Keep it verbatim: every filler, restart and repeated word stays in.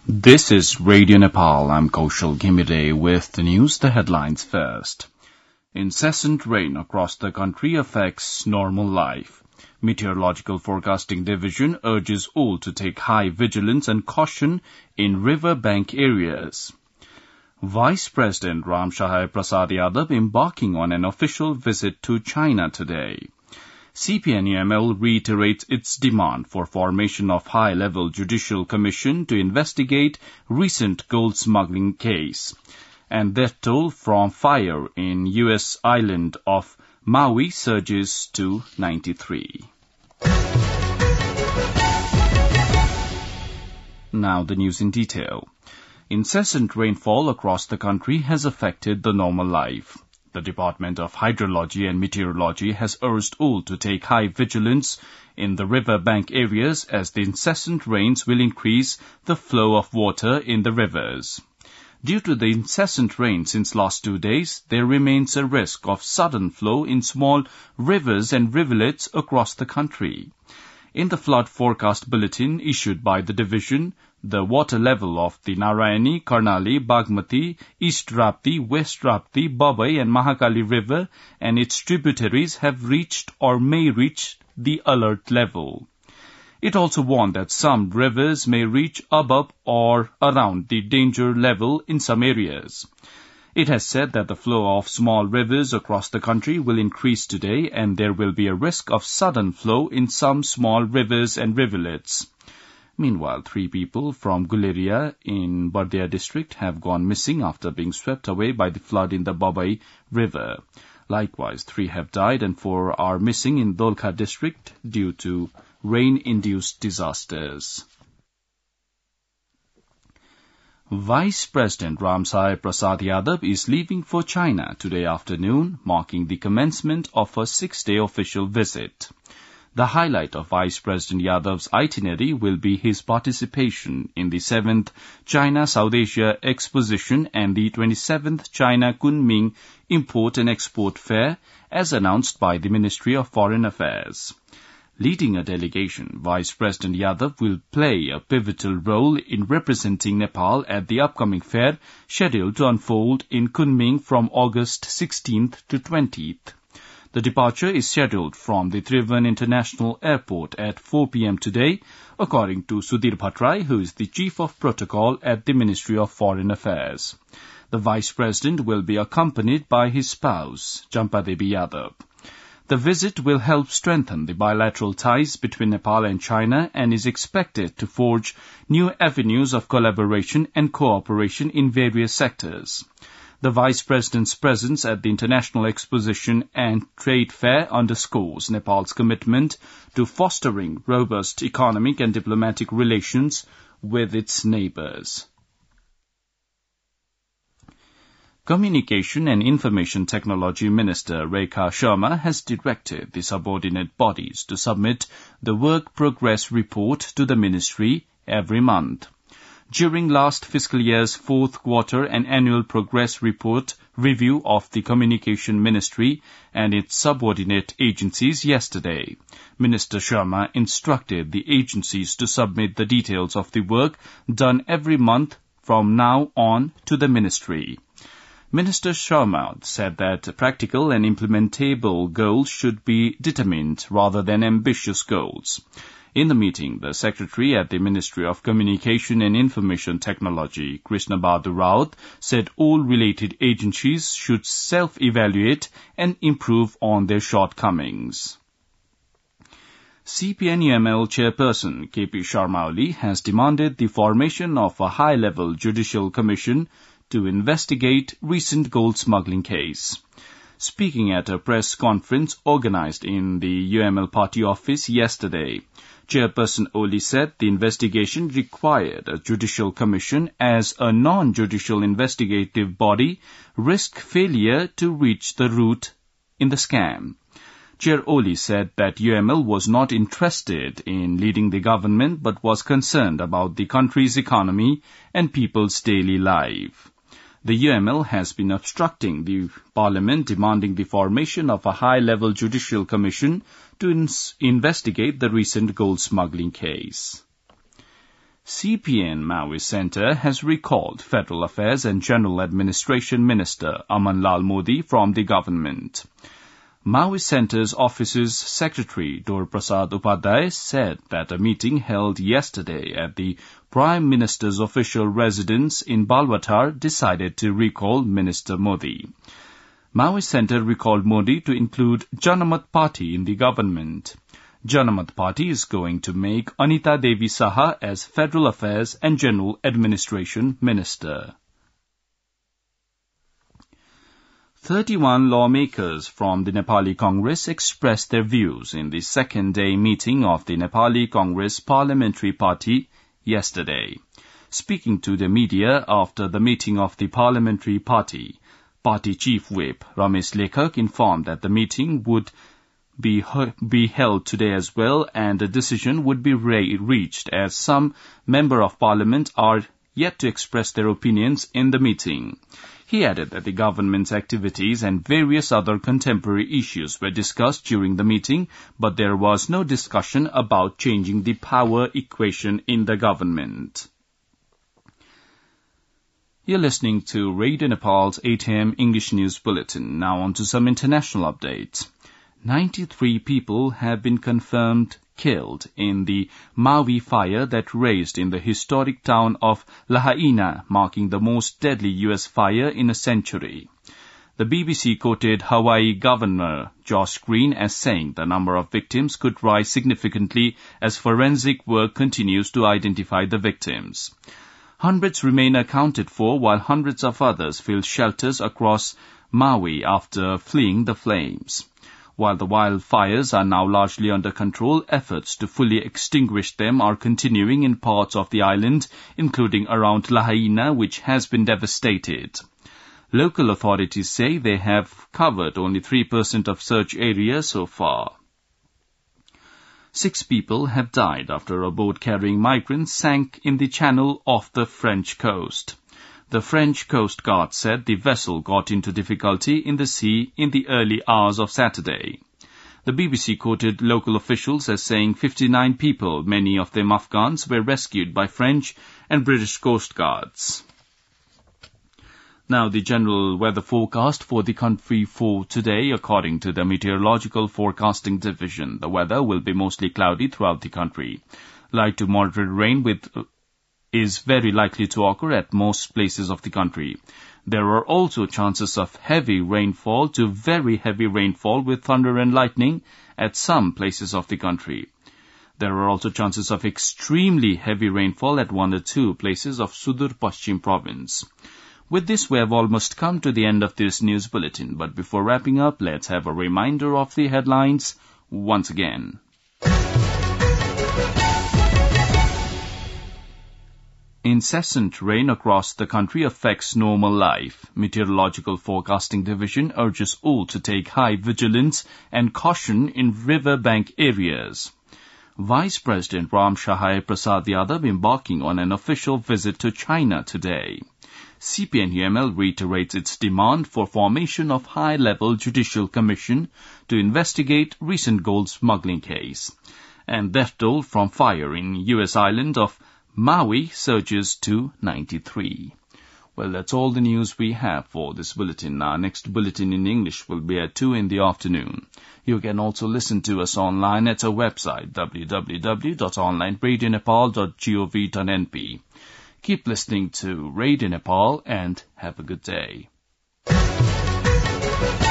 This is Radio Nepal. I'm Kaushal Ghimire with the news, the headlines first. Incessant rain across the country affects normal life. Meteorological Forecasting Division urges all to take high vigilance and caution in riverbank areas. Vice President Ram Shahai Prasad Yadav embarking on an official visit to China today. C P N U M L reiterates its demand for formation of high-level judicial commission to investigate recent gold smuggling case. And death toll from fire in U S island of Maui surges to ninety-three. Now the news in detail. Incessant rainfall across the country has affected the normal life. The Department of Hydrology and Meteorology has urged all to take high vigilance in the riverbank areas as the incessant rains will increase the flow of water in the rivers. Due to the incessant rain since last two days, there remains a risk of sudden flow in small rivers and rivulets across the country. In the flood forecast bulletin issued by the division, the water level of the Narayani, Karnali, Bagmati, East Rapti, West Rapti, Babai and Mahakali River and its tributaries have reached or may reach the alert level. It also warned that some rivers may reach above or around the danger level in some areas. It has said that the flow of small rivers across the country will increase today and there will be a risk of sudden flow in some small rivers and rivulets. Meanwhile, three people from Guleria in Bardia district have gone missing after being swept away by the flood in the Babai River. Likewise, three have died and four are missing in Dolkha district due to rain-induced disasters. Vice President Ram Shahai Prasad Yadav is leaving for China today afternoon, marking the commencement of a six-day official visit. The highlight of Vice President Yadav's itinerary will be his participation in the seventh China-South Asia Exposition and the twenty-seventh China Kunming Import and Export Fair, as announced by the Ministry of Foreign Affairs. Leading a delegation, Vice President Yadav will play a pivotal role in representing Nepal at the upcoming fair, scheduled to unfold in Kunming from August sixteenth to twentieth. The departure is scheduled from the Tribhuvan International Airport at four p.m. today, according to Sudhir Bhattrai, who is the Chief of Protocol at the Ministry of Foreign Affairs. The Vice President will be accompanied by his spouse, Champadevi Yadav. The visit will help strengthen the bilateral ties between Nepal and China and is expected to forge new avenues of collaboration and cooperation in various sectors. The Vice President's presence at the International Exposition and Trade Fair underscores Nepal's commitment to fostering robust economic and diplomatic relations with its neighbors. Communication and Information Technology Minister Rekha Sharma has directed the subordinate bodies to submit the Work Progress Report to the Ministry every month. During last fiscal year's fourth quarter and annual progress report review of the Communication Ministry and its subordinate agencies yesterday, Minister Sharma instructed the agencies to submit the details of the work done every month from now on to the Ministry. Minister Sharma said that practical and implementable goals should be determined rather than ambitious goals. In the meeting, the Secretary at the Ministry of Communication and Information Technology, Krishna Bahadur Raut, said all related agencies should self-evaluate and improve on their shortcomings. C P N U M L Chairperson K P Sharma Oli has demanded the formation of a high-level judicial commission to investigate recent gold smuggling case. Speaking at a press conference organized in the U M L party office yesterday, Chairperson Oli said the investigation required a judicial commission as a non-judicial investigative body risked failure to reach the root in the scam. Chair Oli said that U M L was not interested in leading the government but was concerned about the country's economy and people's daily life. The U M L has been obstructing the Parliament, demanding the formation of a high-level judicial commission to ins- investigate the recent gold smuggling case. C P N Maoist Centre has recalled Federal Affairs and General Administration Minister Aman Lal Modi from the government. Maoist Centre's office's secretary Dor Prasad Upadhyay said that a meeting held yesterday at the Prime Minister's official residence in Balwatar decided to recall Minister Modi. Maoist Centre recalled Modi to include Janamat Party in the government. Janamat Party is going to make Anita Devi Saha as Federal Affairs and General Administration Minister. thirty-one lawmakers from the Nepali Congress expressed their views in the second day meeting of the Nepali Congress Parliamentary Party yesterday. Speaking to the media after the meeting of the Parliamentary Party, Party Chief Whip Ramesh Lekhak informed that the meeting would be, be held today as well and a decision would be re- reached as some Member of Parliament are yet to express their opinions in the meeting. He added that the government's activities and various other contemporary issues were discussed during the meeting, but there was no discussion about changing the power equation in the government. You're listening to Radio Nepal's eight a.m. English News Bulletin. Now on to some international updates. ninety-three people have been confirmed killed in the Maui fire that raged in the historic town of Lahaina, marking the most deadly U S fire in a century. The B B C quoted Hawaii Governor Josh Green as saying the number of victims could rise significantly as forensic work continues to identify the victims. Hundreds remain accounted for while hundreds of others fill shelters across Maui after fleeing the flames. While the wildfires are now largely under control, efforts to fully extinguish them are continuing in parts of the island, including around Lahaina, which has been devastated. Local authorities say they have covered only three percent of search area so far. Six people have died after a boat carrying migrants sank in the channel off the French coast. The French Coast Guard said the vessel got into difficulty in the sea in the early hours of Saturday. The B B C quoted local officials as saying fifty-nine people, many of them Afghans, were rescued by French and British Coast Guards. Now the general weather forecast for the country for today, according to the Meteorological Forecasting Division. The weather will be mostly cloudy throughout the country. Light to moderate rain with is very likely to occur at most places of the country. There are also chances of heavy rainfall to very heavy rainfall with thunder and lightning at some places of the country. There are also chances of extremely heavy rainfall at one or two places of Sudur Paschim province. With this, we have almost come to the end of this news bulletin, but before wrapping up, let's have a reminder of the headlines once again. Incessant rain across the country affects normal life. Meteorological Forecasting Division urges all to take high vigilance and caution in riverbank areas. Vice President Ram Shahai Prasad Yadav embarking on an official visit to China today. C P N U M L reiterates its demand for formation of high-level judicial commission to investigate recent gold smuggling case. And death toll from fire in U S island of Maui surges to ninety-three. Well, that's all the news we have for this bulletin. Our next bulletin in English will be at two in the afternoon. You can also listen to us online at our website, w w w dot online radio nepal dot gov dot n p. Keep listening to Radio Nepal and have a good day.